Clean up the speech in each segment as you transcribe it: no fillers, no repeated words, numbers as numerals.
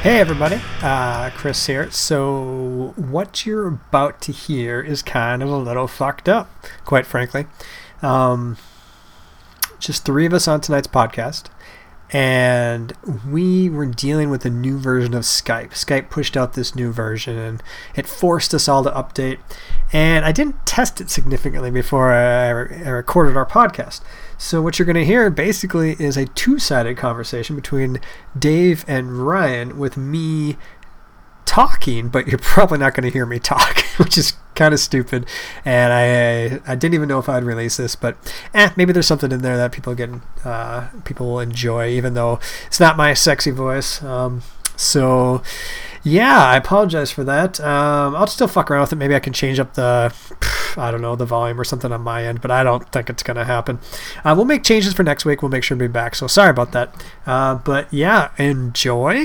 Hey everybody, Chris here. So what you're about to hear is kind of a little fucked up, quite frankly. Um, just three of us on tonight's podcast, and we were dealing with a new version of Skype. Skype pushed out this new version, and it forced us all to update. And I didn't test it significantly before I recorded our podcast. So what you're going to hear basically is a two-sided conversation between Dave and Ryan with me talking, but you're probably not going to hear me talk, which is kind of stupid. And I didn't even know if I'd release this, but maybe there's something in there that people will enjoy, even though it's not my sexy voice. So yeah, I apologize for that. I'll still fuck around with it. Maybe I can change up the volume or something on my end, but I don't think it's going to happen. We'll make changes for next week. We'll make sure to be back. So sorry about that. But yeah, enjoy.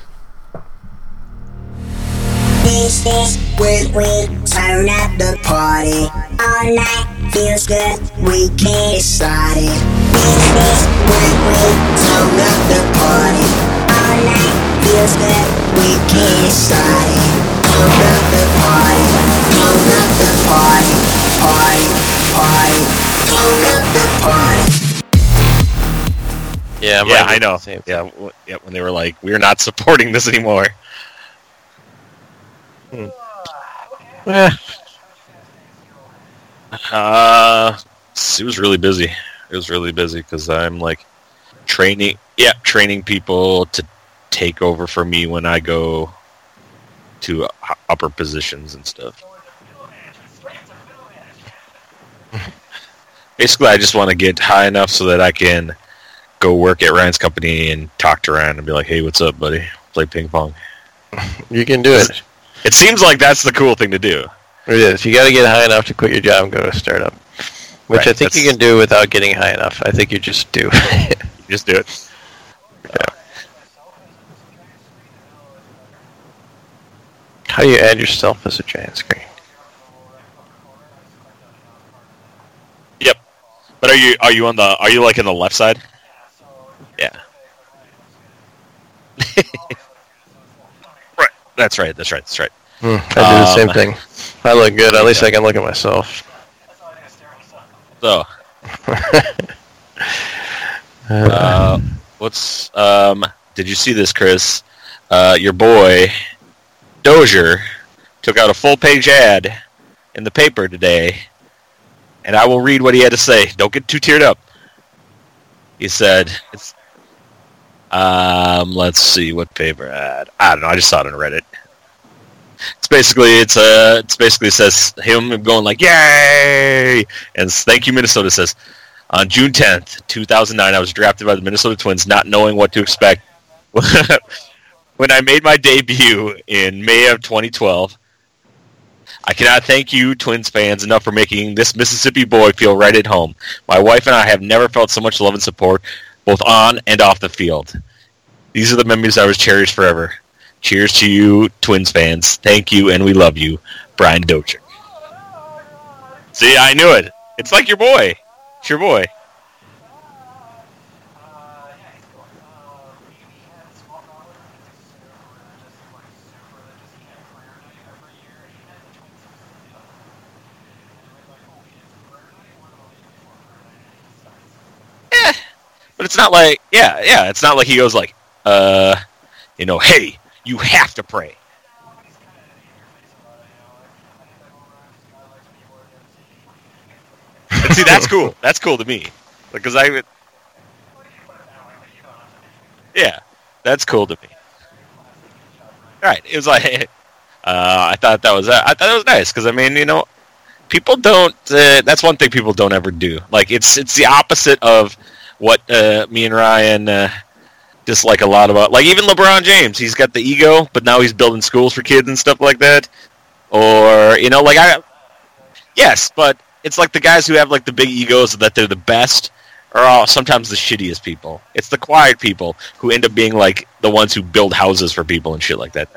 This is when we turn up the party. All night feels good, we can't start it. This is when we turn up the party. All night feels good, we can't start it. Turn up the party, turn up the party, party, party, turn up the party. Yeah, I know. Yeah, when they were like, "We're not supporting this anymore." It was really busy. It was really busy because I'm like training people to take over for me when I go to upper positions and stuff. Basically, I just want to get high enough so that I can go work at Ryan's company and talk to Ryan and be like, "Hey, what's up, buddy? Play ping pong." You can do it. It seems like that's the cool thing to do. It is. You got to get high enough to quit your job and go to a startup, which Right, I think you can do without getting high enough. I think you just do. Just do it. Yeah. How do you add yourself as a giant screen? Yep. But are you like in the left side? Yeah. Right. That's right. I do the same thing. I look good. At least I can look at myself. So. Did you see this, Chris? Your boy Dozier took out a full-page ad in the paper today, and I will read what he had to say. Don't get too teared up. He said, let's see what paper ad. I don't know. I just saw it on Reddit. It basically says him going like, "Yay!" and "Thank you, Minnesota." Says, on June 10th, 2009, I was drafted by the Minnesota Twins, not knowing what to expect. When I made my debut in May of 2012, I cannot thank you, Twins fans, enough for making this Mississippi boy feel right at home. My wife and I have never felt so much love and support, both on and off the field. These are the memories I will cherish forever. Cheers to you, Twins fans. Thank you, and we love you, Brian Dozier. See, I knew it. It's like your boy. It's your boy. But it's not like, it's not like he goes like, hey, you have to pray. And see, that's cool. That's cool to me. Because that's cool to me. All right, it was like, I thought that was nice because I mean, people don't. That's one thing people don't ever do. Like it's the opposite of what me and Ryan dislike a lot about. Like even LeBron James, he's got the ego, but now he's building schools for kids and stuff like that. Or yes, but it's like the guys who have like the big egos that they're the best are sometimes the shittiest people. It's the quiet people who end up being like the ones who build houses for people and shit like that.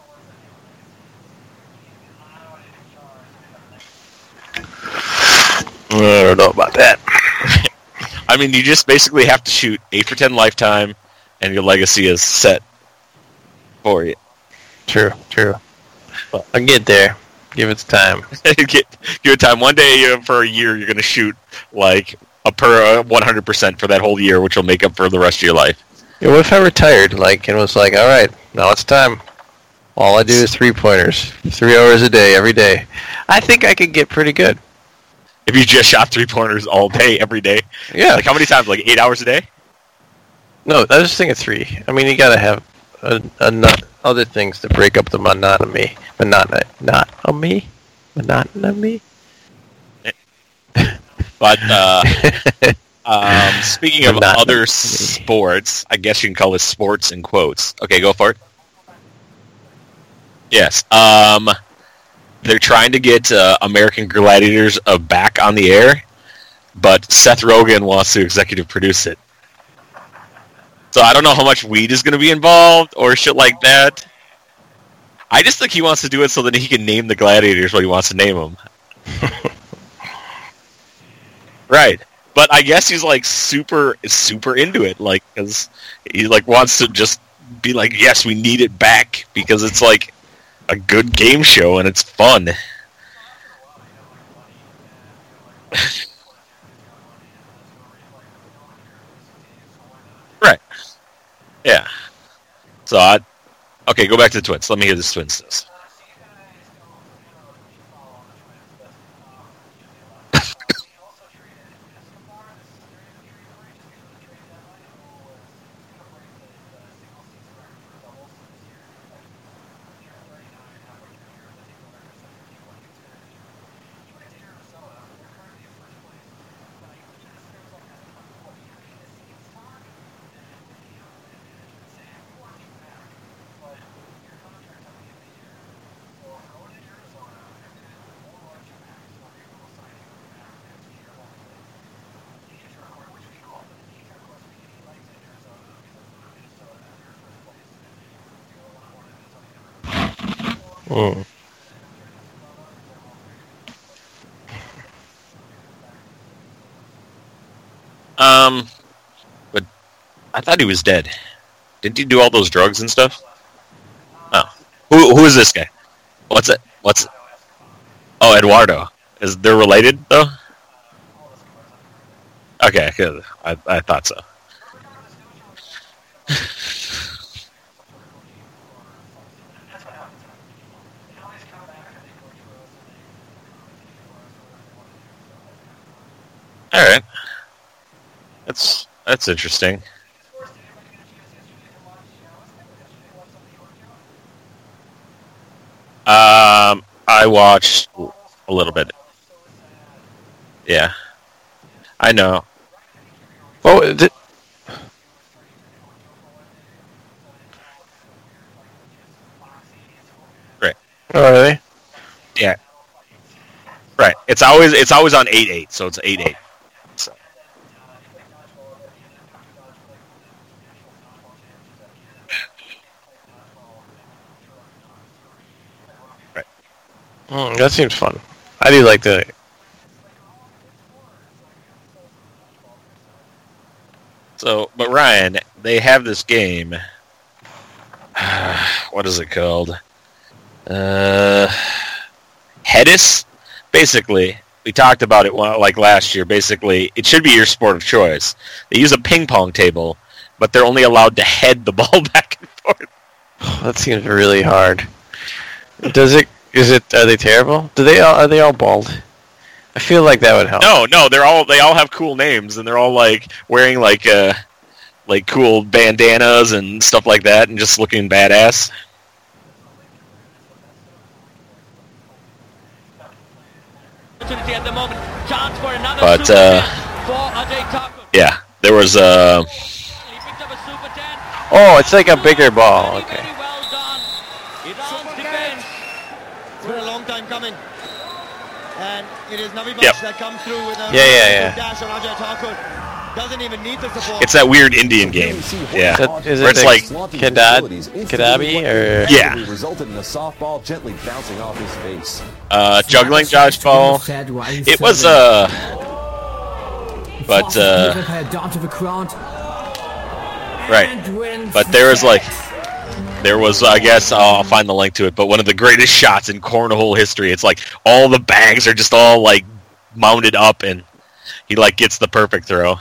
I don't know about that. I mean, you just basically have to shoot 8 for 10 lifetime, and your legacy is set. for you. True. I'll get there. Give it time. Give it time. One day for a year, you're gonna shoot like a per 100% for that whole year, which will make up for the rest of your life. Yeah, what if I retired, and was like, all right, now it's time. All I do is 3-pointers, 3 hours a day, every day. I think I could get pretty good. If you just shot 3-pointers all day, every day. Yeah. Like how many times? Like 8 hours a day? No, I was just thinking 3. I mean, you gotta have other things to break up the monotony. Monotony. But speaking of other sports, I guess you can call this sports in quotes. Okay, go for it. Yes. They're trying to get American Gladiators back on the air, but Seth Rogen wants to executive produce it. So I don't know how much weed is going to be involved or shit like that. I just think he wants to do it so that he can name the gladiators what he wants to name them. Right. But I guess he's like super into it, like, because he like wants to just be like, yes, we need it back because it's like a good game show and it's fun. Right. Yeah. So okay, go back to the Twins. Let me hear this Twins says. Mm. But I thought he was dead. Didn't he do all those drugs and stuff? Oh, who is this guy? What's it? Oh, Eduardo. Is they're related though? Okay, good. I thought so. All right, that's interesting. I watched a little bit. Yeah, I know. Oh, Right. Oh, really? Yeah. Right. It's always on 8/8, so it's 8/8. So. Right. That seems fun. I do like the. So, but Ryan, they have this game. What is it called? Hedis? Basically, we talked about it like last year. Basically, it should be your sport of choice. They use a ping pong table, but they're only allowed to head the ball back and forth. That seems really hard. Does it? Is it? Are they terrible? Are they all bald? I feel like that would help. No, they all have cool names, and they're all like wearing like cool bandanas and stuff like that, and just looking badass. At the moment. Chance for another But yeah, there was Oh, it's like a bigger ball. Okay. Very well done. Iran's defense. It's been a long time coming. And it is Navi Yep. that comes through with a Yeah. dash on Ajay Thakur. Doesn't even need the support. it's that weird Indian game. Yeah, Is where it it's like Kadabi or Yeah. resulted in a softball gently bouncing off his face. juggling dodgeball. It was but right. But there was like there was, I guess, I'll find the link to it, but one of the greatest shots in cornhole history. It's like all the bags are just all like mounted up, and he like gets the perfect throw.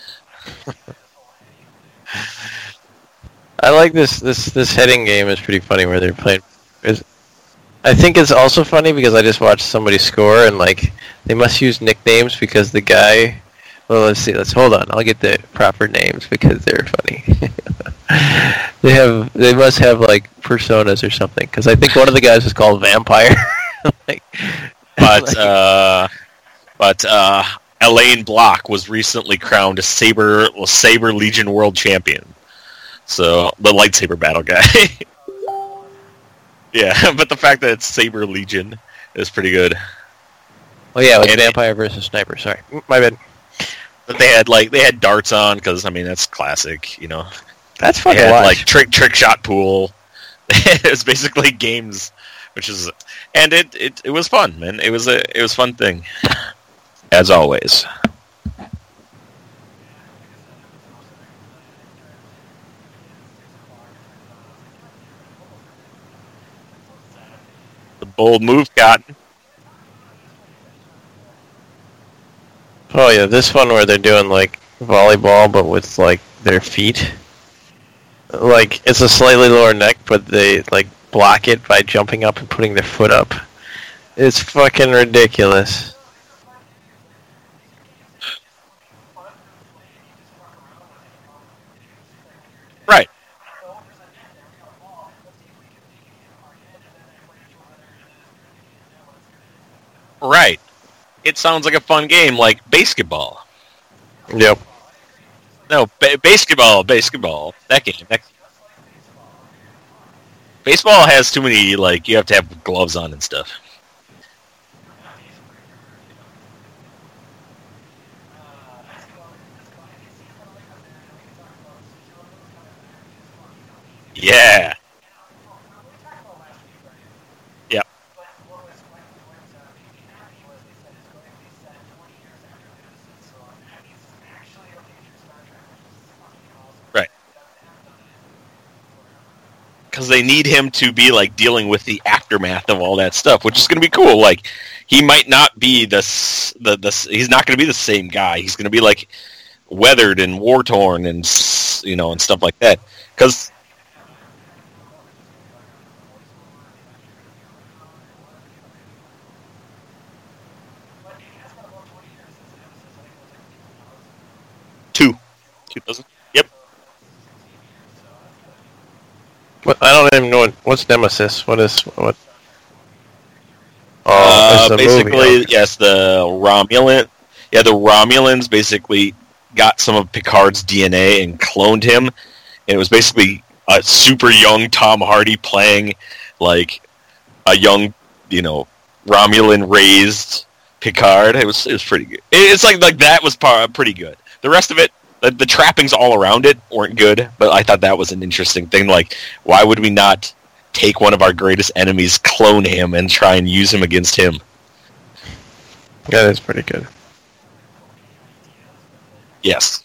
I like this heading game is pretty funny where they're playing. I think it's also funny because I just watched somebody score and like they must use nicknames because the guy. Well, let's hold on. I'll get the proper names because they're funny. They must have like personas or something because I think one of the guys is called Vampire. But Elaine Block was recently crowned a Saber Legion World Champion. So the lightsaber battle guy. Yeah, but the fact that it's Saber Legion is pretty good. Oh yeah, it was Vampire versus Sniper. Sorry, my bad. But they had darts on because I mean that's classic, you know. That's fun They to had watch. like trick shot pool. It was basically games, and it was fun, man. It was a fun thing, as always. The bold move, Cotton. Oh yeah, this one where they're doing like volleyball but with like their feet. Like it's a slightly lower neck, but they like block it by jumping up and putting their foot up. It's fucking ridiculous. Right. Right. It sounds like a fun game, like basketball. Yep. No, basketball. That game. Baseball has too many, like, you have to have gloves on and stuff. Yeah. Yep. Right. Because they need him to be like dealing with the aftermath of all that stuff, which is going to be cool. Like, he might not be he's not going to be the same guy. He's going to be like weathered and war torn and and stuff like that. Because two dozen. Yep. What, I don't even know what's Nemesis. What? Oh, it's a Basically, movie. yes, the Romulan. Yeah, the Romulans basically got some of Picard's DNA and cloned him, and it was basically a super young Tom Hardy playing like a young, Romulan raised Picard. It was pretty good. It's like that was pretty good. The rest of it, the trappings all around it weren't good, but I thought that was an interesting thing. Like, why would we not take one of our greatest enemies, clone him, and try and use him against him? That is pretty good. Yes.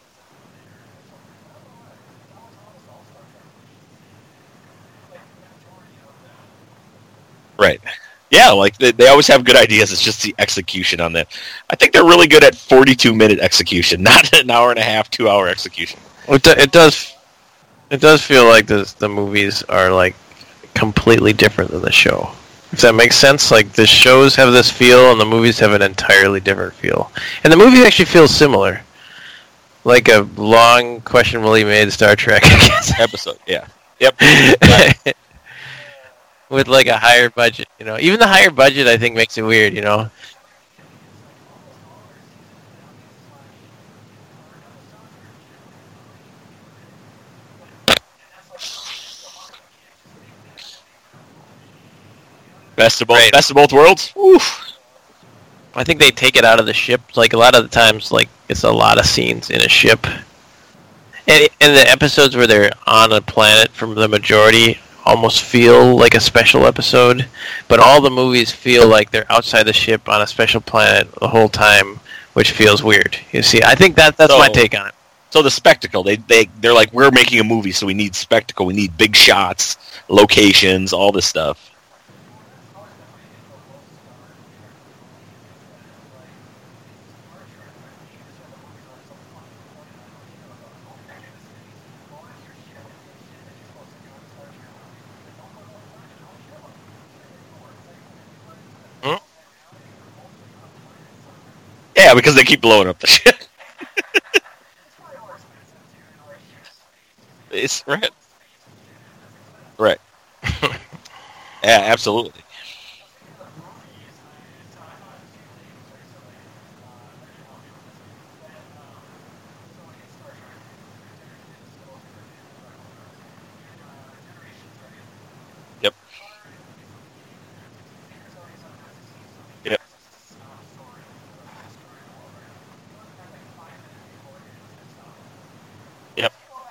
Right. Yeah, like they always have good ideas. It's just the execution on that. I think they're really good at 42-minute execution, not an hour and a half, 2-hour execution. It does feel like the movies are like completely different than the show. If that makes sense, like the shows have this feel and the movies have an entirely different feel. And the movie actually feels similar. Like a long, questionably made Star Trek episode. Yeah. Yep. With like a higher budget, Even the higher budget, I think, makes it weird, Best of both. Right. Best of both worlds. Oof. I think they take it out of the ship. Like a lot of the times, like it's a lot of scenes in a ship. And the episodes where they're on a planet, from the majority, almost feel like a special episode. But all the movies feel like they're outside the ship on a special planet the whole time, which feels weird. You see, I think that's my take on it. So the spectacle, they're like, we're making a movie, so we need spectacle. We need big shots, locations, all this stuff. Yeah, because they keep blowing up the shit. It's right. Right. Yeah, absolutely. Yep. Yep. Yep.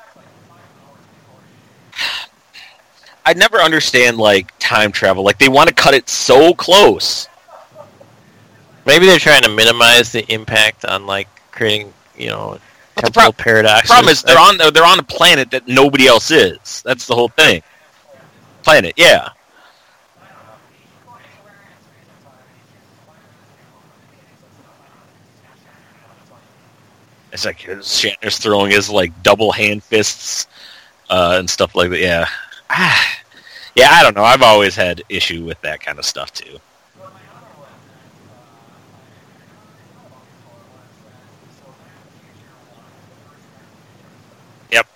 I never understand like time travel. Like they want to cut it so close. Maybe they're trying to minimize the impact on like creating, temporal paradoxes. The problem is they're on a planet that nobody else is. That's the whole thing. Planet, yeah. It's like Shatner's throwing his like double hand fists and stuff like that. Yeah. Yeah, I don't know. I've always had issue with that kind of stuff too. Yep.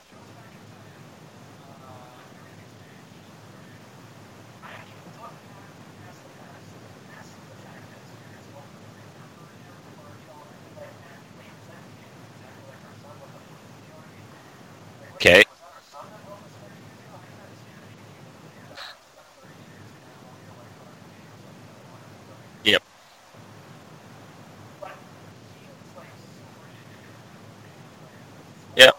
Okay. Yep. Yep.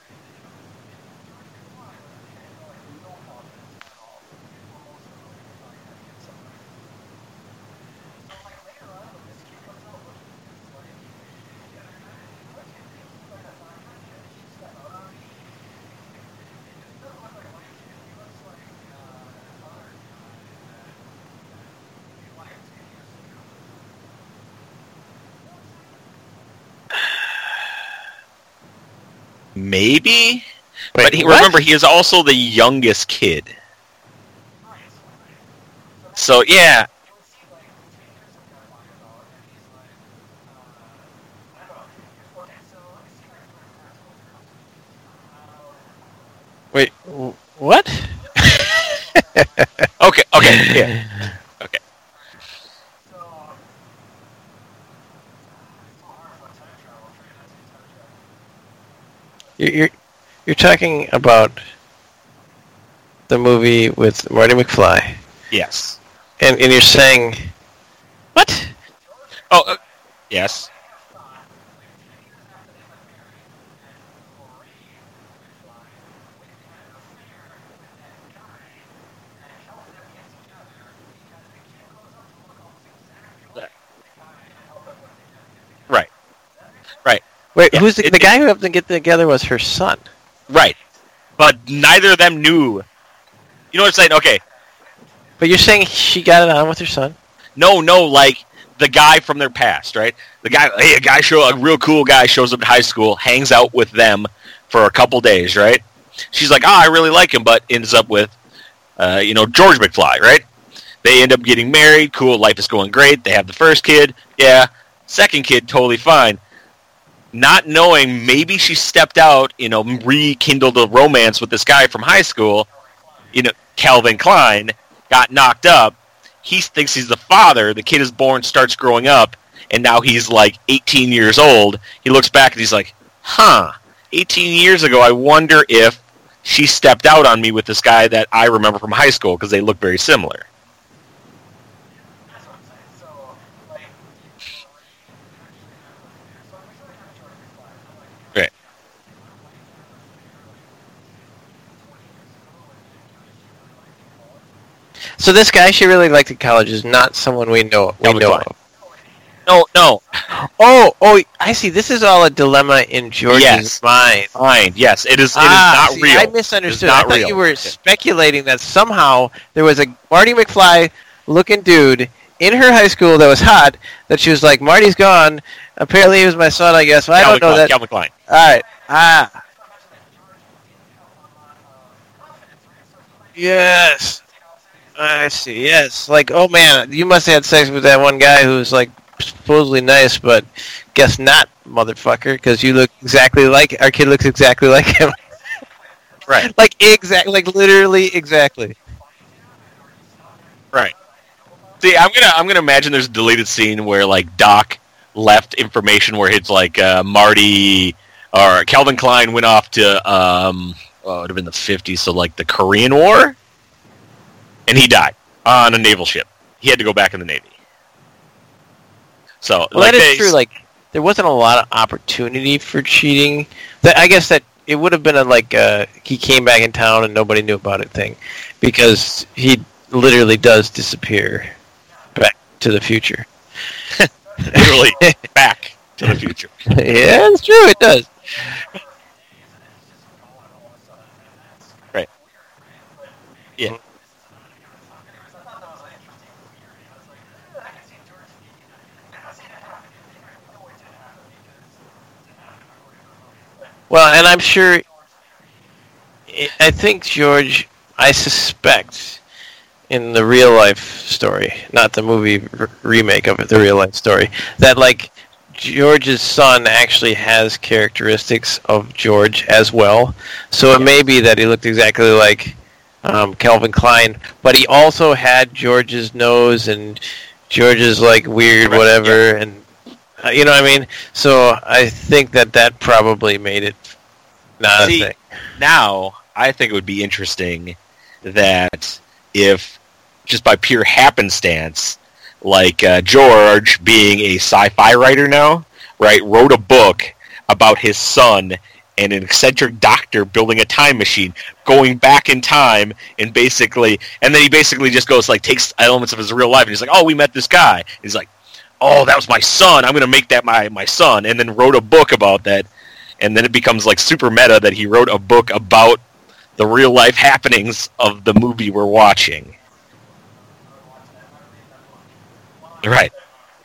Maybe, Wait, but remember he is also the youngest kid. So yeah, Wait, what? okay, yeah, okay. You're talking about the movie with Marty McFly, Yes. and you're saying what? Oh, yes. Right. Right. Wait, Yeah, who's the guy who helped them get together was her son? Right. But neither of them knew. You know what I'm saying? Okay. But you're saying she got it on with her son? No, like the guy from their past, right? The guy, a real cool guy shows up at high school, hangs out with them for a couple days, right? She's like, I really like him, but ends up with, George McFly, right? They end up getting married. Cool, life is going great. They have the first kid. Yeah. Second kid, totally fine. Not knowing maybe she stepped out, rekindled a romance with this guy from high school, Calvin Klein, got knocked up. He thinks he's the father. The kid is born, starts growing up, and now he's like 18 years old. He looks back and he's like, 18 years ago, I wonder if she stepped out on me with this guy that I remember from high school because they look very similar. Right. So this guy she really liked in college is not someone we know Calvin Klein. of. No. Oh, I see. This is all a dilemma in George's mind. Yes, it is. It is Ah, not see, real. I misunderstood. It is I not thought real. you were speculating that somehow there was a Marty McFly-looking dude in her high school that was hot, that she was like, Marty's gone. Apparently he was my son, I guess. Well, I don't know that. Calvin Klein. All right. Yes. I see. Yes. Like, oh man, you must have had sex with that one guy who's like supposedly nice, but guess not, motherfucker, because you look exactly like our kid looks exactly like him. Right. Like literally exactly. Right. See, I'm gonna imagine there's a deleted scene where like Doc left information where it's like Marty or Calvin Klein went off to it would have been the 50s, so like the Korean War, and he died on a naval ship. He had to go back in the Navy. So well, that is true. Like, there wasn't a lot of opportunity for cheating. I guess that it would have been he came back in town and nobody knew about it thing, because he literally does disappear back to the future. Literally back to the future. Yeah, it's true. It does. Right. Yeah. Well, and I'm sure, I think George, I suspect, in the real life story, not the movie remake of it, the real life story, that like George's son actually has characteristics of George as well. So it may be that he looked exactly like Calvin Klein, but he also had George's nose and George's like weird whatever, and you know what I mean? So I think that probably made it not a thing. Now, I think it would be interesting that if, just by pure happenstance, like George, being a sci-fi writer now, right, wrote a book about his son and an eccentric doctor building a time machine, going back in time, and then he basically just goes, like, takes elements of his real life, and he's like, oh, we met this guy. And he's like, oh, that was my son, I'm going to make that my son, and then wrote a book about that, and then it becomes like super meta that he wrote a book about the real life happenings of the movie we're watching. Right.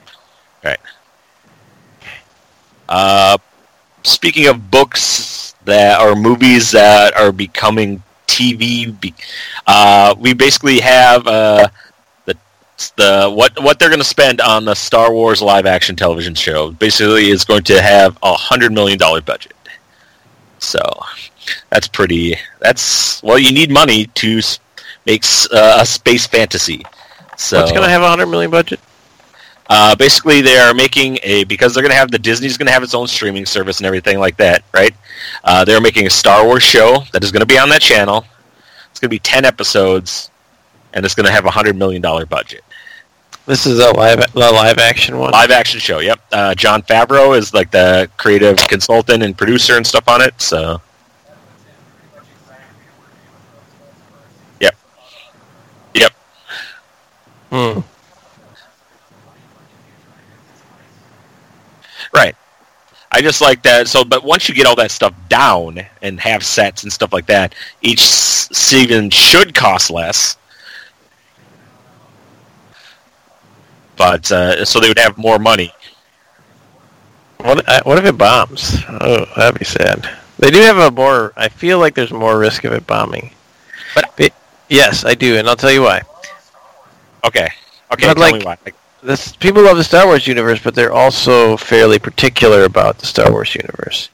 Speaking of books that are movies that are becoming TV, we basically have what they're going to spend on the Star Wars live action television show. Basically, is going to have $100 million budget. So well, you need money to make a space fantasy. So what's going to have $100 million budget? Basically, they are making because they're going to have Disney's going to have its own streaming service and everything like that, right? They're making a Star Wars show that is going to be on that channel. It's going to be 10 episodes, and it's going to have $100 million budget. This is the live action one? Live action show, yep. Jon Favreau is like the creative consultant and producer and stuff on it, so. Yep. Right. I just like that. So, but once you get all that stuff down and have sets and stuff like that, each season should cost less. But so they would have more money. What if it bombs? Oh, that'd be sad. They do have I feel like there's more risk of it bombing. But yes, I do, and I'll tell you why. Okay, but tell me why. People love the Star Wars universe, but they're also fairly particular about the Star Wars universe.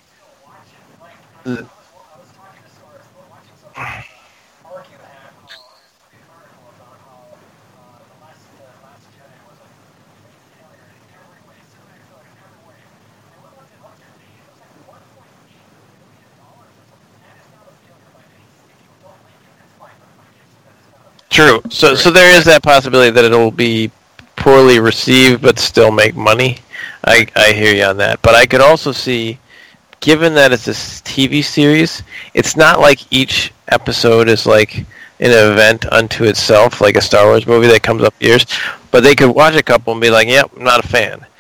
True. So there is that possibility that it'll be poorly received but still make money. I hear you on that. But I could also see, given that it's a TV series, it's not like each episode is like an event unto itself, like a Star Wars movie that comes up years. But they could watch a couple and be like, yep, I'm not a fan.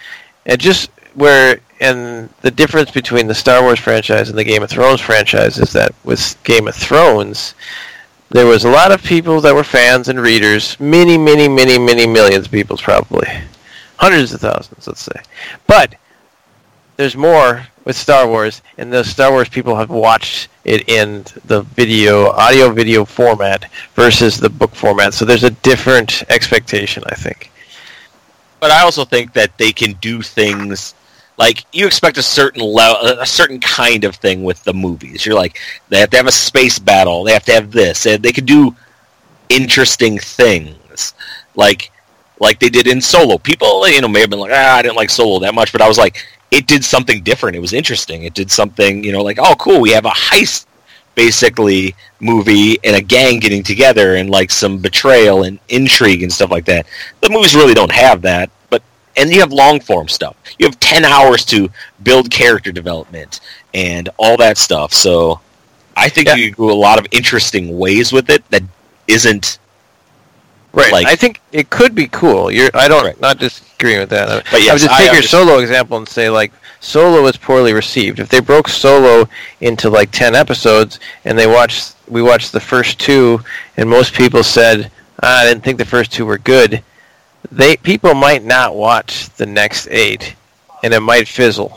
And the difference between the Star Wars franchise and the Game of Thrones franchise is that with Game of Thrones, there was a lot of people that were fans and readers, many millions of people probably. Hundreds of thousands, let's say. But there's more with Star Wars, and those Star Wars people have watched it in the audio-video format versus the book format. So there's a different expectation, I think. But I also think that they can do things like you expect a certain kind of thing with the movies. You're like, they have to have a space battle, they have to have this, and they could do interesting things, like they did in Solo. People, may have been like, I didn't like Solo that much, but I was like, it did something different. It was interesting. It did something, like, oh, cool, we have a heist, basically, movie and a gang getting together and, like, some betrayal and intrigue and stuff like that. The movies really don't have that, and you have long-form stuff. You have 10 hours to build character development and all that stuff. So I think you can go a lot of interesting ways with it that isn't... Right. I think it could be cool. Not disagreeing with that. But yes, I would just take your Solo example and say, like, Solo was poorly received. If they broke Solo into, like, 10 episodes and we watched the first 2 and most people said, I didn't think the first 2 were good, people might not watch the next 8, and it might fizzle.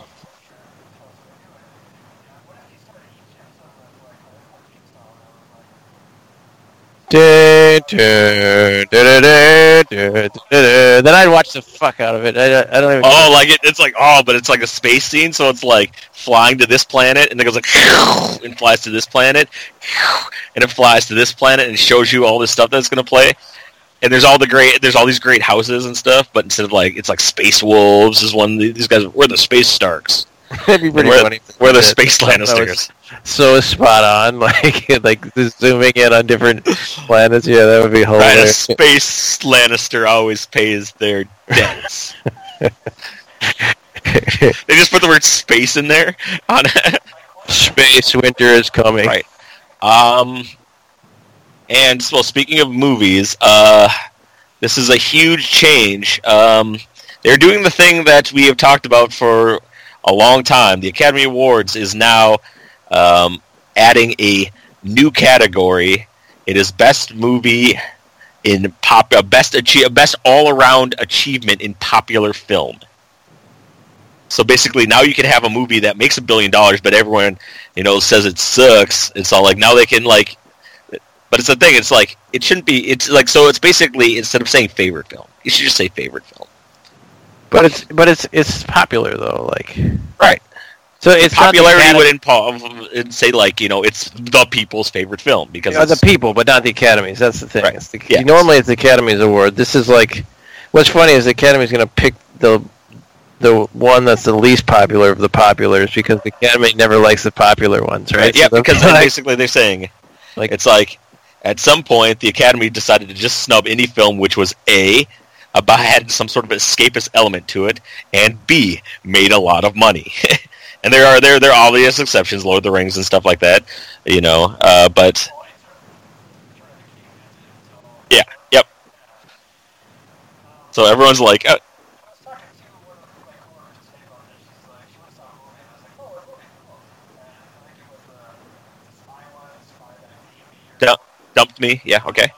Then I'd watch the fuck out of it. I don't even. Oh, like it's like but it's like a space scene, so it's like flying to this planet, and it goes like and flies to this planet, and it flies to this planet, and it shows you all this stuff that's gonna play. And there's all these great houses and stuff, but instead of it's like Space Wolves is one. These guys, we're the Space Starks. That'd be pretty funny. We're the Space Lannisters. So spot on, like zooming in on different planets. Yeah, that would be hilarious. Right, a Space Lannister always pays their debts. They just put the word space in there. Space winter is coming. Right. And so, speaking of movies, this is a huge change. They're doing the thing that we have talked about for a long time. The Academy Awards is now adding a new category. It is best movie in best all-around achievement in popular film. So basically, now you can have a movie that makes $1 billion, but everyone says it sucks. It's all like now they can like. But it's the thing. It's like it shouldn't be. It's like so. It's basically instead of saying favorite film, you should just say favorite film. But it's popular though. Like right. So it's popularity would say it's the people's favorite film because it's the people, but not the Academies. That's the thing. Right. Normally it's the Academy's award. This is like what's funny is the Academy's going to pick the one that's the least popular of the populars because the Academy never likes the popular ones, right? Yeah, so because basically they're saying it's like. At some point, the Academy decided to just snub any film which was had some sort of escapist element to it, and B, made a lot of money. And there are obvious exceptions, Lord of the Rings and stuff like that, but yeah, yep. So everyone's like, dumped me. Yeah, okay.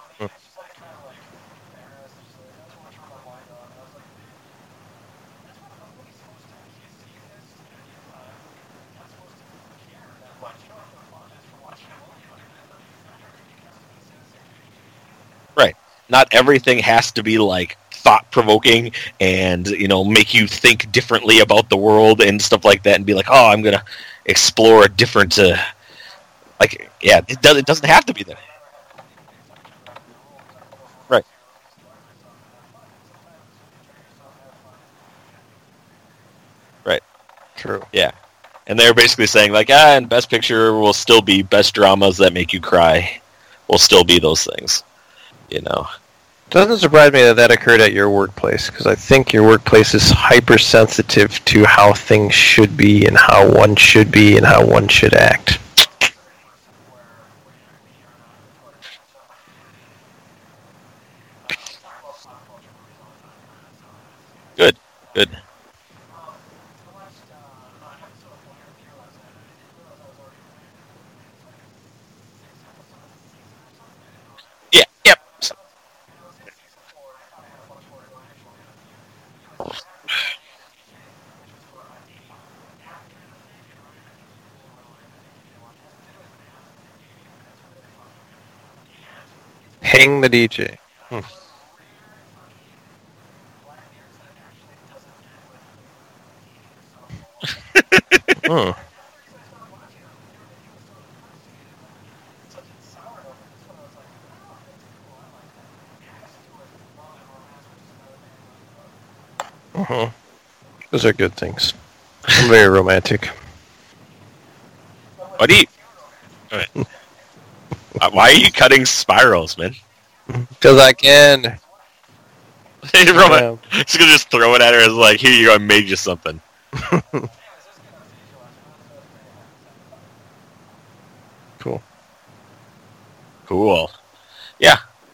Right. Not everything has to be like thought-provoking and make you think differently about the world and stuff like that, and be like, oh, I'm gonna explore a different. It doesn't have to be that. Right. Right. True. Yeah. And they're basically saying and Best Picture will still be best dramas that make you cry. Will still be those things. Doesn't surprise me that occurred at your workplace because I think your workplace is hypersensitive to how things should be and how one should be and how one should act. Good. Hang the DJ. Hmm. Uh-huh. Those are good things. I'm very romantic. What do you? Why are you cutting spirals, man? Because I can. He's gonna just throw it at her as like, here you go, I made you something. Cool. Cool. Yeah.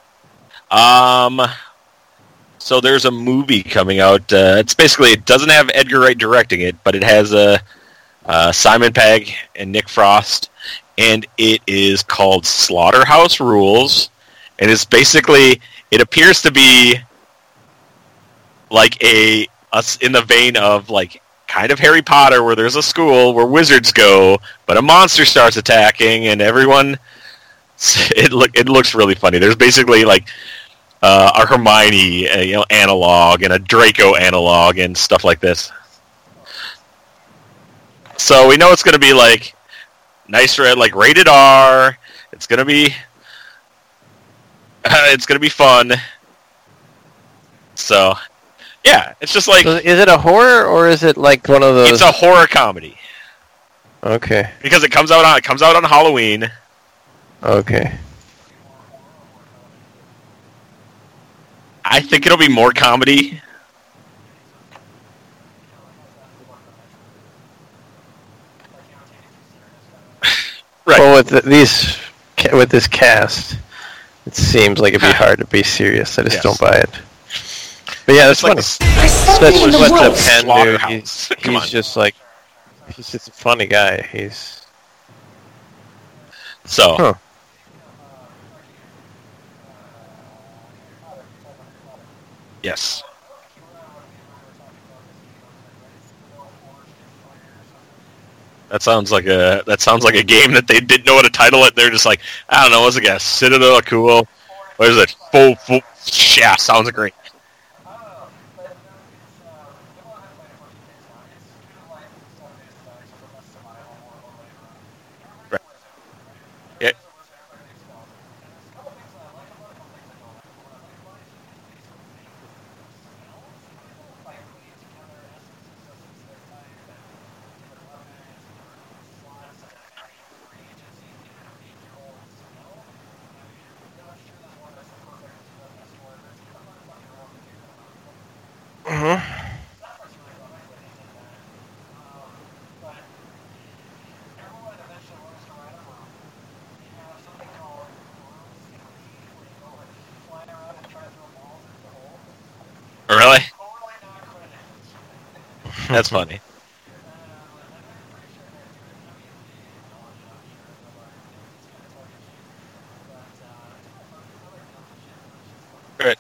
So there's a movie coming out. It's basically, it doesn't have Edgar Wright directing it, but it has Simon Pegg and Nick Frost, and it is called Slaughterhouse Rules, and it's basically, it appears to be like in the vein of like kind of Harry Potter, where there's a school where wizards go, but a monster starts attacking, and everyone. It looks really funny. There's basically like a Hermione analog and a Draco analog and stuff like this. So we know it's going to be like nice, like rated R. It's going to be fun. So yeah, it's just like. So is it a horror or is it like one of those? It's a horror comedy. Okay. Because it comes out on Halloween. Okay. I think it'll be more comedy. Right. Well, with this cast, it seems like it'd be hard to be serious. I just don't buy it. But yeah, that's funny. That's what the Penn dude. He's just like, he's just a funny guy. He's so. Huh. Yes. That sounds like a game that they didn't know how to title it. They're just like, I don't know, what's it guess? Citadel, cool. What is it? Full yeah, sounds great. Right. Yeah. Really? That's funny. Right.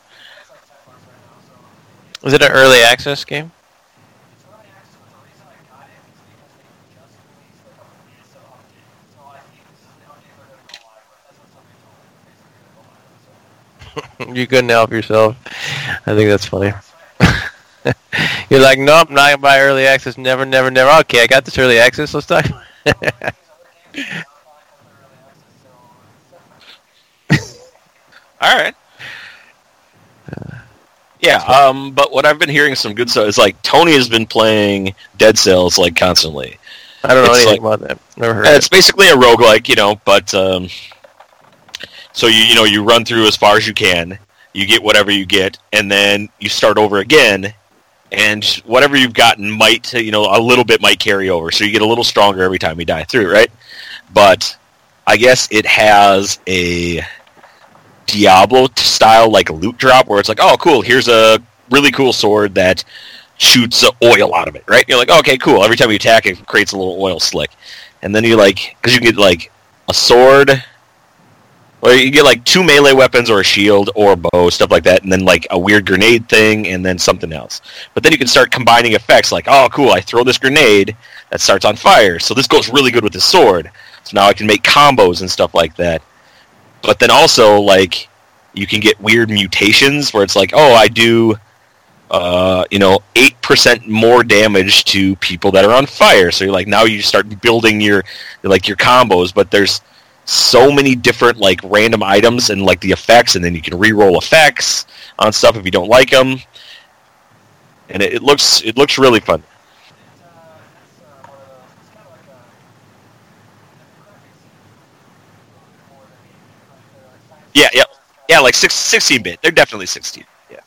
Is it an early access game? You couldn't help yourself. I think that's funny. You're like, nope, not gonna buy early access. Never. Okay, I got this early access. Let's talk. All right. Yeah, but what I've been hearing some good stuff is like Tony has been playing Dead Cells like constantly. I don't know It's anything like- about that. Never heard. It's basically a roguelike, but so you run through as far as you can, you get whatever you get, and then you start over again, and whatever you've gotten might, a little bit might carry over, so you get a little stronger every time you die through, right? But I guess it has a Diablo style like loot drop where it's like, oh cool, here's a really cool sword that shoots oil out of it, right? You're like, oh, okay, cool. Every time you attack, it creates a little oil slick, and then you because you get like a sword, or you get like 2 melee weapons or a shield or a bow, stuff like that, and then like a weird grenade thing, and then something else. But then you can start combining effects like, oh cool, I throw this grenade that starts on fire, so this goes really good with this sword. So now I can make combos and stuff like that. But then also, like, you can get weird mutations where it's like, oh, I do 8% more damage to people that are on fire. So you're like, now you start building your combos, but there's so many different like random items and like the effects, and then you can re-roll effects on stuff if you don't like them, and it looks really fun. Yeah, like 16-bit. They're definitely 16. Yeah.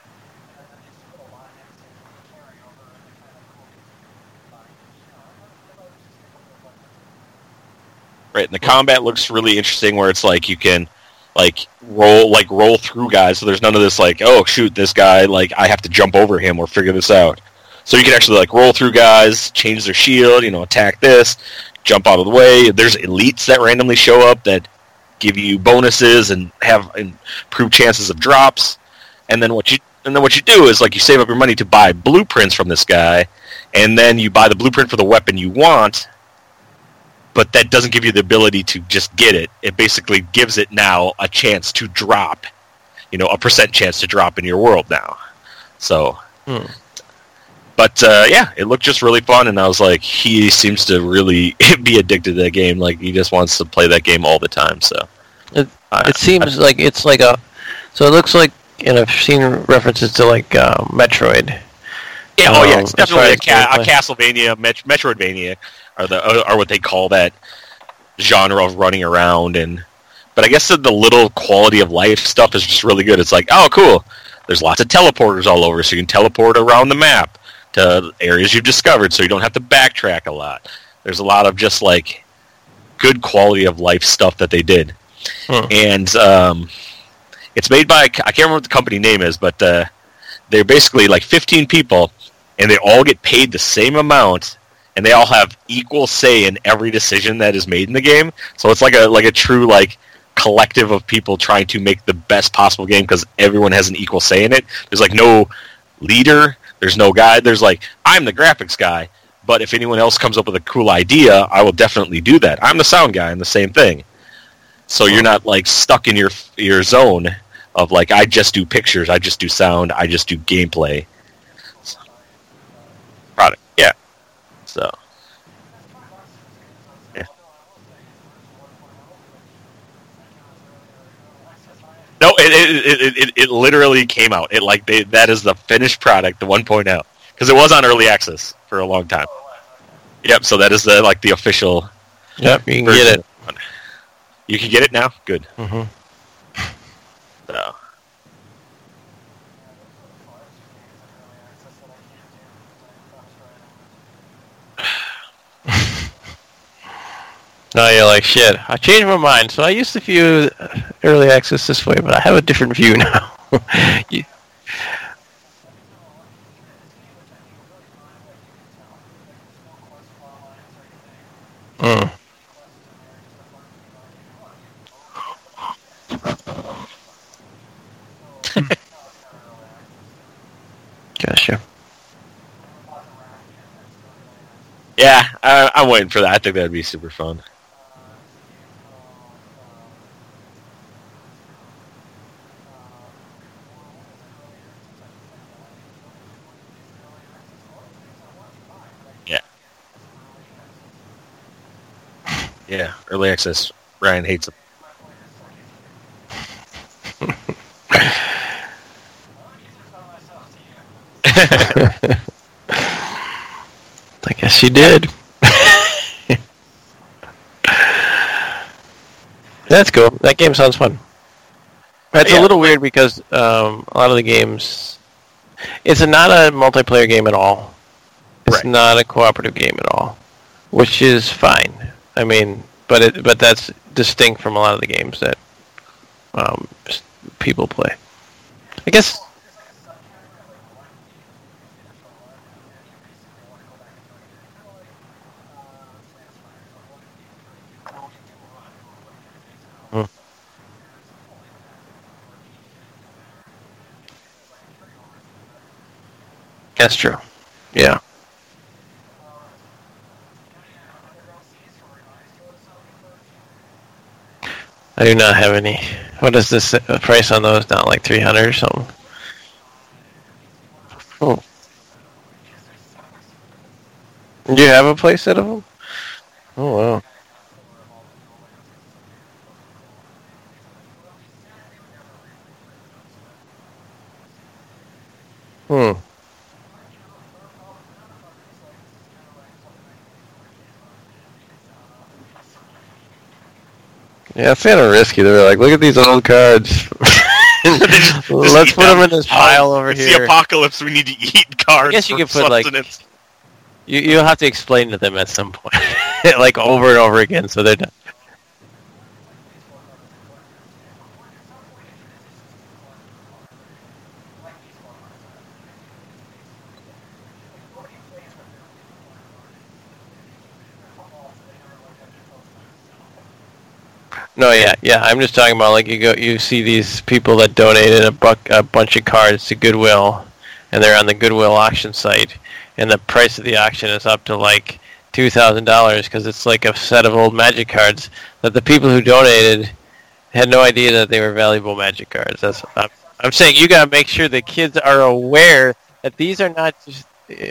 Right, and the combat looks really interesting where it's like you can roll through guys, so there's none of this like, oh shoot, this guy, like I have to jump over him or figure this out. So you can actually like roll through guys, change their shield, attack this, jump out of the way. There's elites that randomly show up that give you bonuses and have improved chances of drops. And then what you do is like you save up your money to buy blueprints from this guy, and then you buy the blueprint for the weapon you want. But that doesn't give you the ability to just get it. It basically gives it now a chance to drop, a percent chance to drop in your world now. So, But yeah, it looked just really fun, and I was like, he seems to really be addicted to that game. Like he just wants to play that game all the time. So it seems like it's like so it looks like, and I've seen references to like Metroid. Yeah, it's definitely a Castlevania, Metroidvania, are what they call that genre of running around. But I guess the little quality of life stuff is just really good. It's like, oh, cool. There's lots of teleporters all over, so you can teleport around the map to areas you've discovered, so you don't have to backtrack a lot. There's a lot of just like good quality of life stuff that they did, and it's made by, I can't remember what the company name is, but they're basically like 15 people, and they all get paid the same amount, and they all have equal say in every decision that is made in the game. So it's like a true like collective of people trying to make the best possible game because everyone has an equal say in it. There's like no leader, there's no guy. There's like, I'm the graphics guy, but if anyone else comes up with a cool idea, I will definitely do that. I'm the sound guy, and the same thing. So you're not like stuck in your zone of like, I just do pictures, I just do sound, I just do gameplay. Product, yeah. So, yeah. No, it literally came out. That is the finished product, the 1.0, because it was on early access for a long time. Yep. So that is the official. Yep, you can get it. You can get it now. Good. Mm-hmm. So. No, you're like, shit, I changed my mind. So I used to view early access this way, but I have a different view now. Gotcha. Yeah, I'm waiting for that. I think that'd be super fun. Yeah. Yeah, early access. Ryan hates it. I guess you did. That's cool. That game sounds fun. It's a little weird because a lot of the games, it's not a multiplayer game at all. It's not a cooperative game at all, which is fine. I mean, but that's distinct from a lot of the games that people play. I guess. That's true. Yeah. I do not have any What is this price on those now? Like 300 or something? Oh. Do you have a play set of them? Oh, wow. Hmm. Yeah, it's kind of risky. They're like, look at these old cards. Let's put them in this pile over it's here. It's the apocalypse. We need to eat cards. I guess you for could put sustenance. like you'll have to explain to them at some point, like over and over again, so they're done. No, yeah. I'm just talking about like you see these people that donated a bunch of cards to Goodwill, and they're on the Goodwill auction site, and the price of the auction is up to like $2,000 because it's like a set of old Magic cards that the people who donated had no idea that they were valuable Magic cards. I'm saying you gotta make sure the kids are aware that these are not just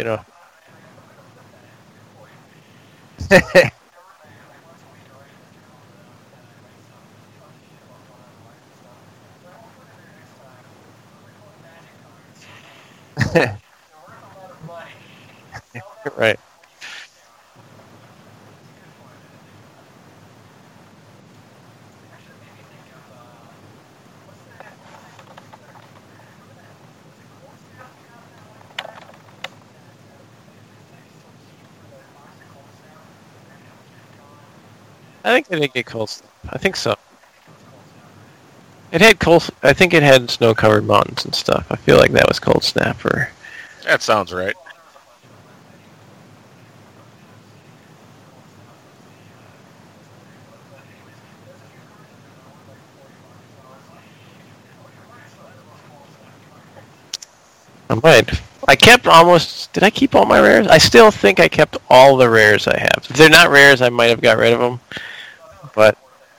right. I think they did get cold snap. I think so. It had cold. I think it had snow-covered mountains and stuff. I feel like that was cold snap. Or That sounds right. I might. I kept almost. Did I keep all my rares? I still think I kept all the rares I have. If they're not rares, I might have got rid of them. But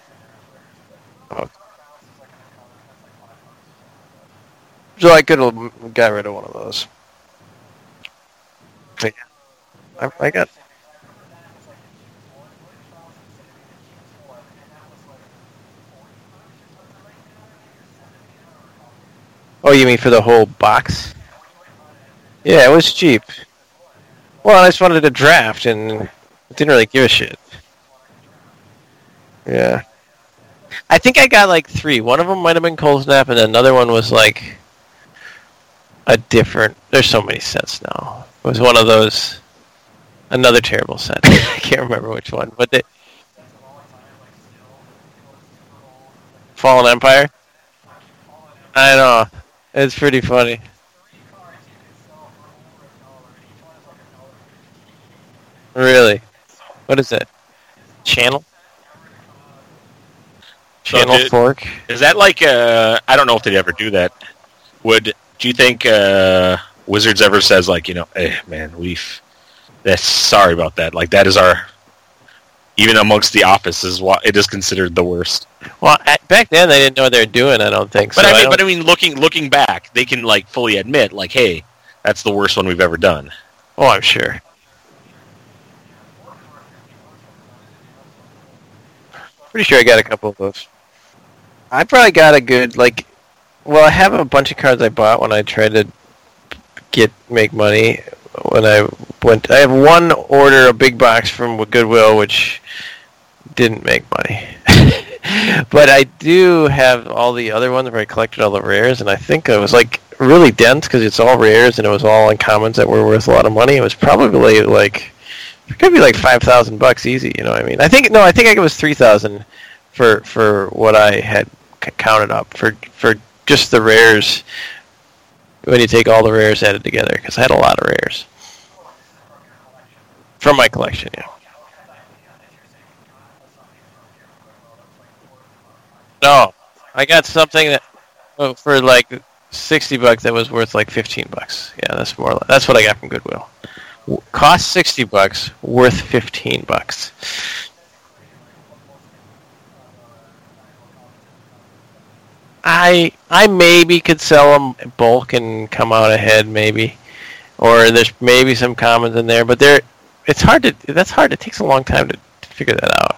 so I could have got rid of one of those. But yeah, I got. Oh, you mean for the whole box? Yeah, it was cheap. Well, I just wanted to draft and didn't really give a shit. Yeah. I think I got like 3. One of them might have been Cold Snap, and another one was like a different... There's so many sets now. It was one of those... Another terrible set. I can't remember which one, but they... Fallen Empire? I know. It's pretty funny. Really? What is it? Channel? Channel fork? Is that like I don't know if they'd ever do that. Do you think Wizards ever says like, hey man, that's sorry about that. Like that is our, even amongst the offices, it is considered the worst. Well, back then they didn't know what they were doing. I don't think. But I mean, looking back, they can like fully admit like, hey, that's the worst one we've ever done. Oh, I'm sure. Pretty sure I got a couple of those. I probably got a good I have a bunch of cards I bought when I tried to make money. When I have one order, a big box from Goodwill, which didn't make money. But I do have all the other ones where I collected all the rares, and I think it was like really dense because it's all rares and it was all uncommons that were worth a lot of money. It was probably like it could be like $5,000 easy. You know what I mean? I think it was $3,000 for what I had counted up for just the rares. When you take all the rares added together, because I had a lot of rares from my collection, yeah. No, I got something that for like $60 that was worth like $15. Yeah, that's that's what I got from Goodwill. Cost $60, worth $15. I maybe could sell them bulk and come out ahead, maybe, or there's maybe some commons in there, but it's hard to. That's hard. It takes a long time to figure that out.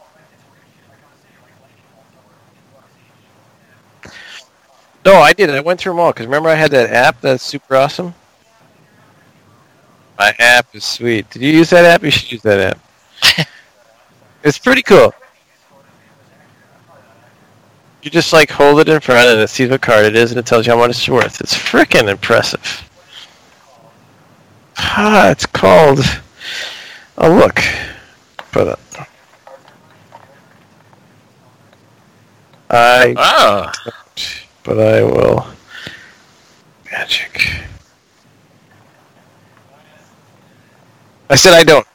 No, I did. I went through them all because remember I had that app that's super awesome. My app is sweet. Did you use that app? You should use that app. It's pretty cool. You just like hold it in front and it sees what card it is and it tells you how much it's worth. It's frickin' impressive. It's called. Oh look, but but I will magic. I said I don't.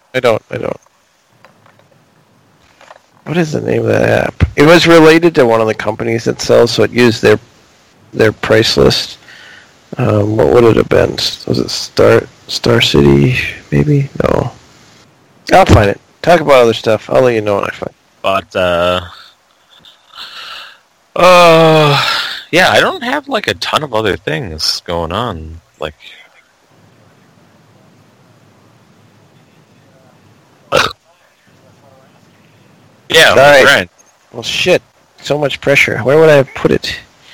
What is the name of that app? It was related to one of the companies that sells, so it used their price list. What would it have been? Was it Star City? Maybe? No. I'll find it. Talk about other stuff. I'll let you know when I find it. But yeah, I don't have like a ton of other things going on. Like, yeah, Alright. right. Well, shit. So much pressure. Where would I have put it?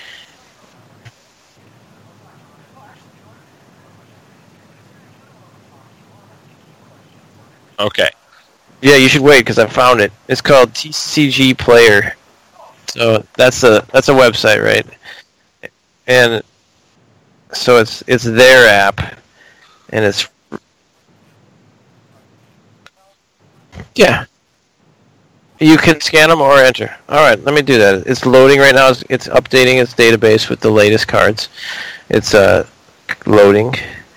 Okay. Yeah, you should wait because I found it. It's called TCG Player. So that's a website, right? And so it's their app, and it's yeah. You can scan them or enter. All right, let me do that. It's loading right now. It's updating its database with the latest cards. It's loading.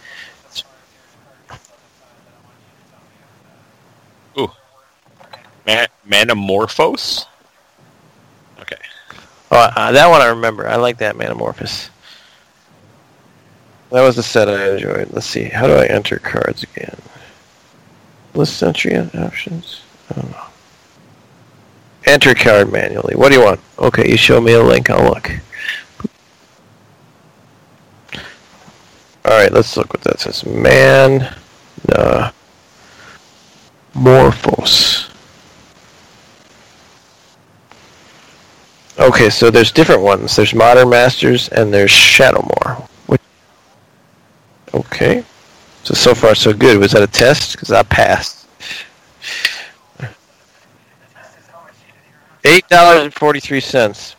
Ooh. Manamorphose? Okay. Oh, that one I remember. I like that Manamorphous. That was the set I enjoyed. Let's see. How do I enter cards again? List entry options? I don't know. Enter card manually. What do you want? Okay, you show me a link. I'll look. Alright, let's look what that says. Manamorphose. Okay, so there's different ones. There's Modern Masters and there's Shadowmoor. Okay. So far so good. Was that a test? Because I passed. $8.43.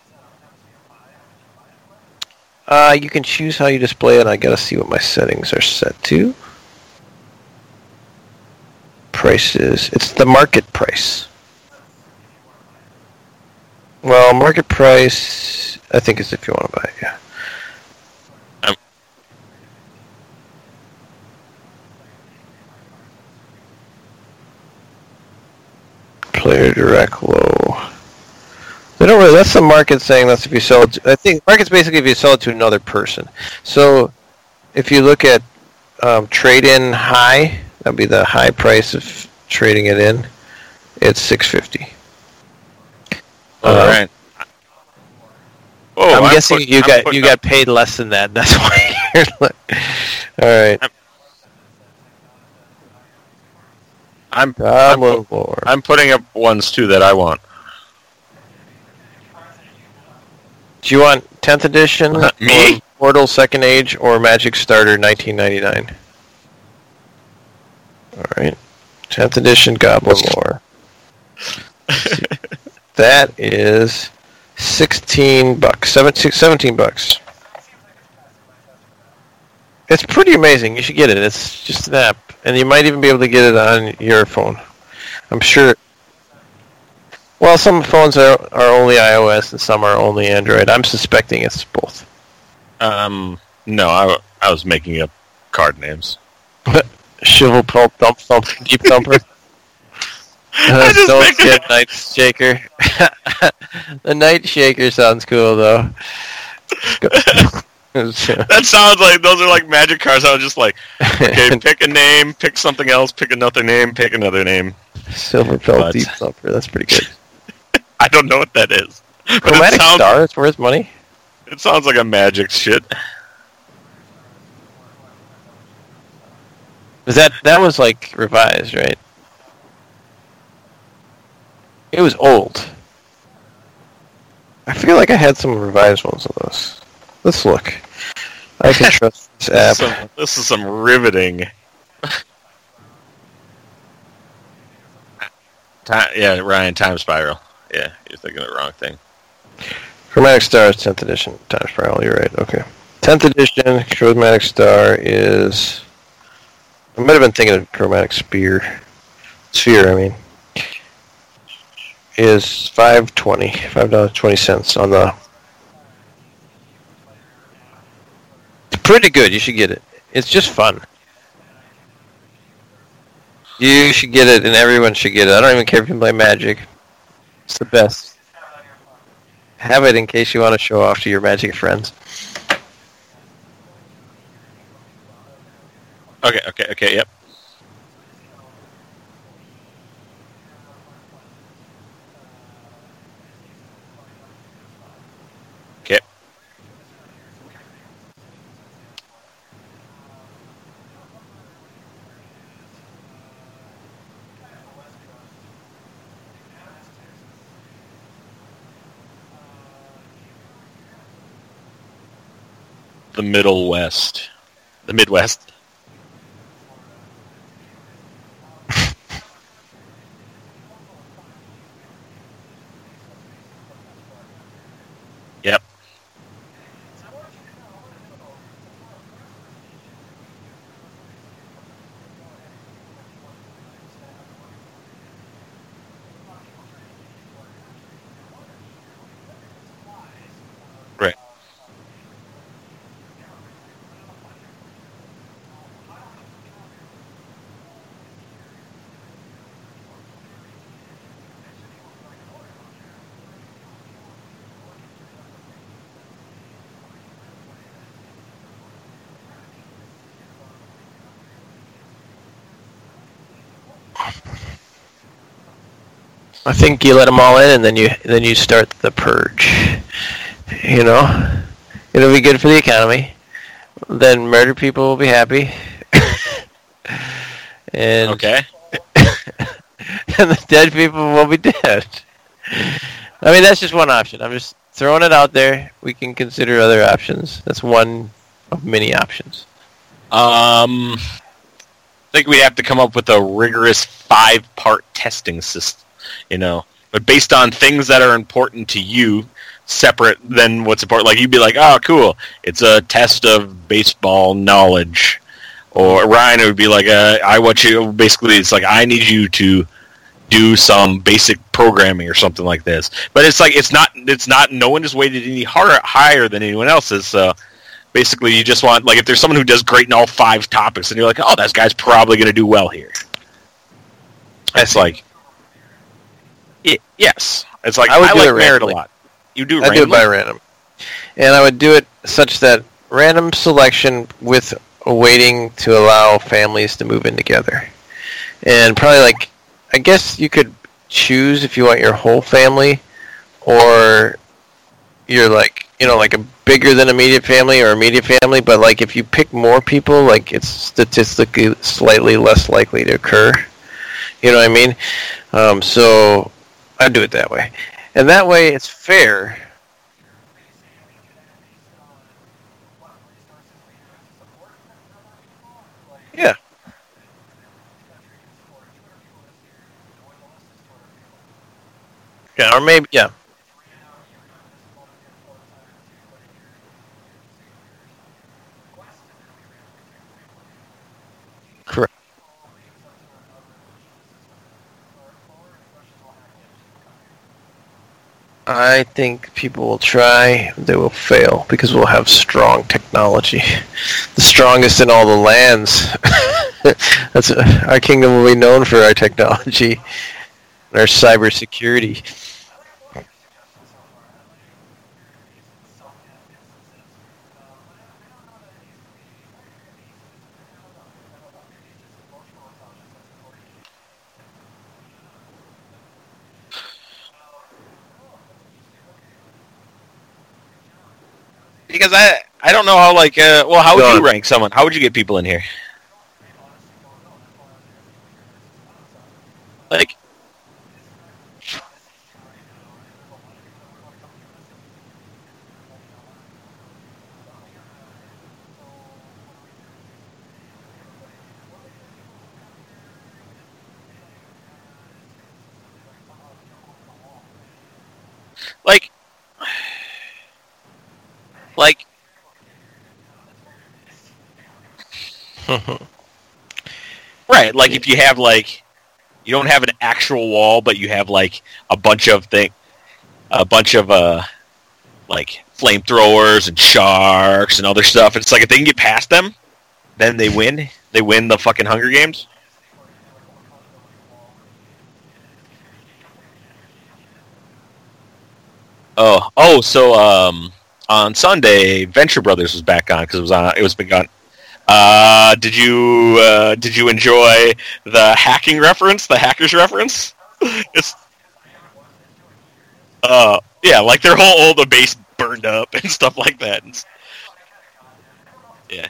You can choose how you display it. I gotta see what my settings are set to. Prices. It's the market price. Well, market price, I think is if you want to buy it, yeah. Player direct low. They don't really. That's the market saying that's if you sell it. I think market's basically if you sell it to another person. So if you look at trade in high, that'd be the high price of trading it in. It's $6.50. All right. Oh, I'm guessing you got paid less than that. That's why you're like, all right. I'm I'm putting up ones too that I want. Do you want 10th edition, Me? or Portal Second Age, or Magic Starter 1999? All right, 10th edition Goblin Lore. That is $16, $17. It's pretty amazing. You should get it. It's just an app. And you might even be able to get it on your phone. I'm sure. Well, some phones are only iOS and some are only Android. I'm suspecting it's both. No, I was making up card names. Shivel Pulp Thump Thump Deep Thumper. Don't get Night Shaker. The Night Shaker sounds cool though. That sounds like those are like magic cards. I was just like, okay, pick a name, pick something else, pick another name, pick another name. Silver Pelt Deep Thumper. That's pretty good. I don't know what that is. But Chromatic Star, it's worth money. It sounds like a magic shit. That was like revised, right? It was old. I feel like I had some revised ones of those. Let's look. I can trust this app. This is some riveting. Yeah, Ryan, Time Spiral. Yeah, you're thinking of the wrong thing. Chromatic Star is 10th edition. Time Spiral, you're right. Okay. 10th edition Chromatic Star is... I might have been thinking of Chromatic Sphere. Sphere, I mean. Is $5.20 on the... It's pretty good. You should get it. It's just fun. You should get it, and everyone should get it. I don't even care if you play Magic. It's the best. Have it in case you want to show off to your Magic friends. Okay, yep. Okay. The Middle West. The Midwest. Yep. Right. I think you let them all in, and then you start the purge. You know, it'll be good for the economy. Then murdered people will be happy, and Okay. and the dead people will be dead. I mean, that's just one option. I'm just throwing it out there. We can consider other options. That's one of many options. I think we'd have to come up with a rigorous 5-part testing system, but based on things that are important to you, separate than what's important. Like, you'd be like, oh, cool, it's a test of baseball knowledge. Or Ryan, it would be like, it's like, I need you to do some basic programming or something like this. But it's like, it's not, no one is weighted any higher than anyone else's, so basically you just want, like, if there's someone who does great in all 5 topics, and you're like, oh, that guy's probably going to do well here. It's like, yes. It's like, I like merit a lot. You do I do it by random. And I would do it such that random selection with a weighting to allow families to move in together. And probably, like, I guess you could choose if you want your whole family, or you're like, like a bigger than immediate family or immediate family, but like if you pick more people, like, it's statistically slightly less likely to occur. You know what I mean? So I'd do it that way. And that way it's fair. Yeah. Yeah, or maybe, yeah. Correct. I think people will try, they will fail, because we'll have strong technology. The strongest in all the lands. Our kingdom will be known for our technology and our cybersecurity. Because I don't know how how would Go you on. rank someone? How would you get people in here? Like, like, like, right? Like, if you have you don't have an actual wall, but you have a bunch of flamethrowers and sharks and other stuff. It's like if they can get past them, then they win. They win the fucking Hunger Games. So on Sunday, Venture Brothers was back on because it was on. It was been gone. Did you enjoy the hacking reference, the hackers reference? It's yeah, like their whole the base burned up and stuff like that. Yeah.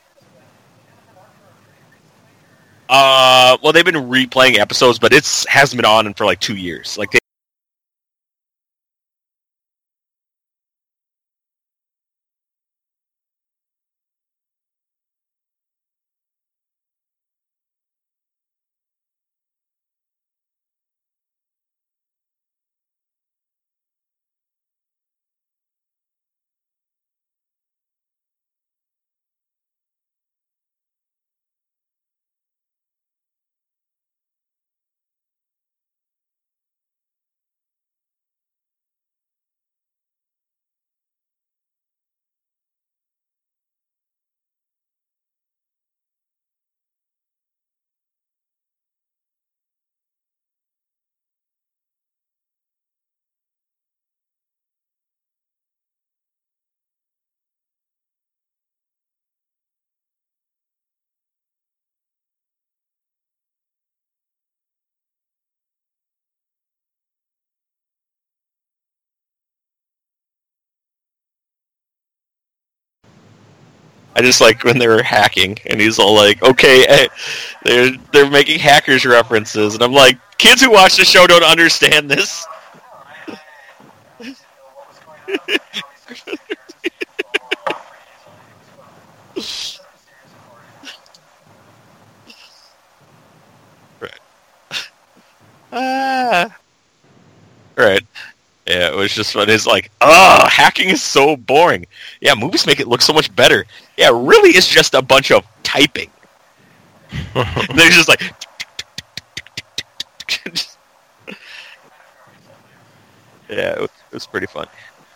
Well, they've been replaying episodes, but hasn't been on for 2 years. Like I just like when they were hacking, and he's all like, "Okay, they're making hackers references," and I'm like, "Kids who watch the show don't understand this." Right. Right. Yeah, it was just fun. It's like, hacking is so boring. Yeah, movies make it look so much better. Yeah, really, it's just a bunch of typing. They're just like, yeah, it was pretty fun.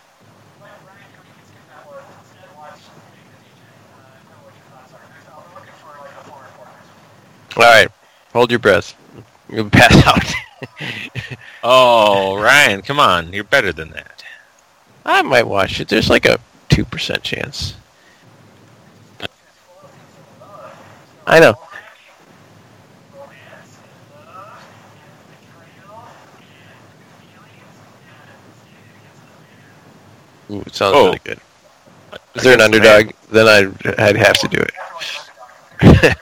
All right, hold your breath. You'll pass out. Oh, Ryan, come on, you're better than that. I might watch it. There's like a 2% chance. I know. Ooh, it sounds really good. Is there an underdog? Then I'd have to do it.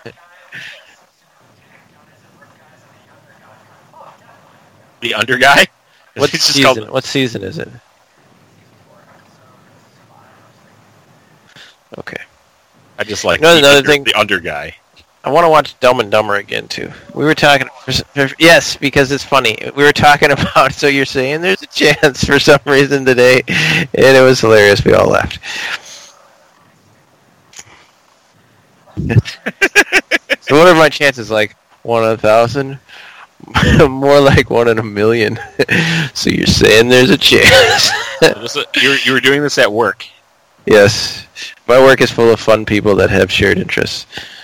The under guy? What season? What season is it? Okay. I just like another thing. The under guy. I want to watch Dumb and Dumber again too. We were talking. Yes, because it's funny. We were talking about. So you're saying there's a chance for some reason today, and it was hilarious. We all laughed. So what are my chances? Like 1 in 1,000? More like 1 in 1,000,000. So you're saying there's a chance? You were doing this at work. Yes. My work is full of fun people that have shared interests.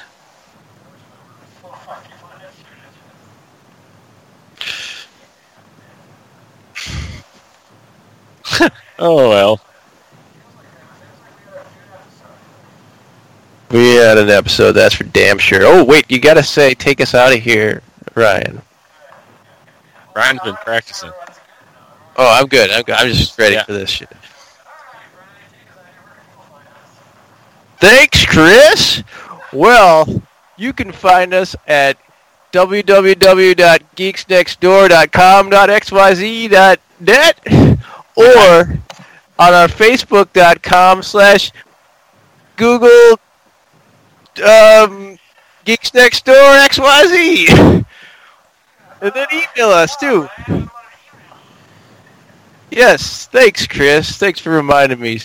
Oh, well. We had an episode, that's for damn sure. Oh, wait, you gotta say, take us out of here, Ryan. Ryan's been practicing. Oh, I'm good. I'm just ready for this shit. Thanks, Chris. Well, you can find us at www.geeksnextdoor.com.xyz.net or on our facebook.com/Google Geeks Next Door XYZ. And then email us too. Yes, thanks, Chris. Thanks for reminding me.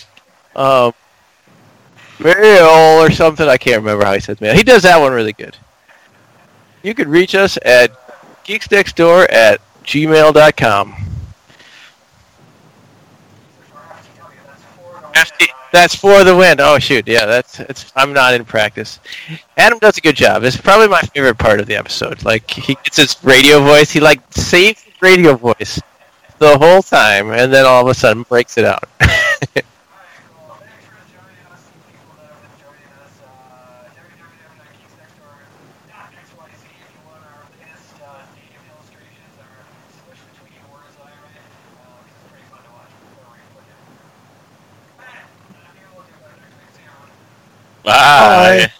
Mail or something. I can't remember how he says mail. He does that one really good. You can reach us at geeksnextdoor@gmail.com. That's for the win. Oh shoot, yeah, I'm not in practice. Adam does a good job. It's probably my favorite part of the episode. Like he gets his radio voice. He like saves his radio voice the whole time, and then all of a sudden breaks it out. Bye.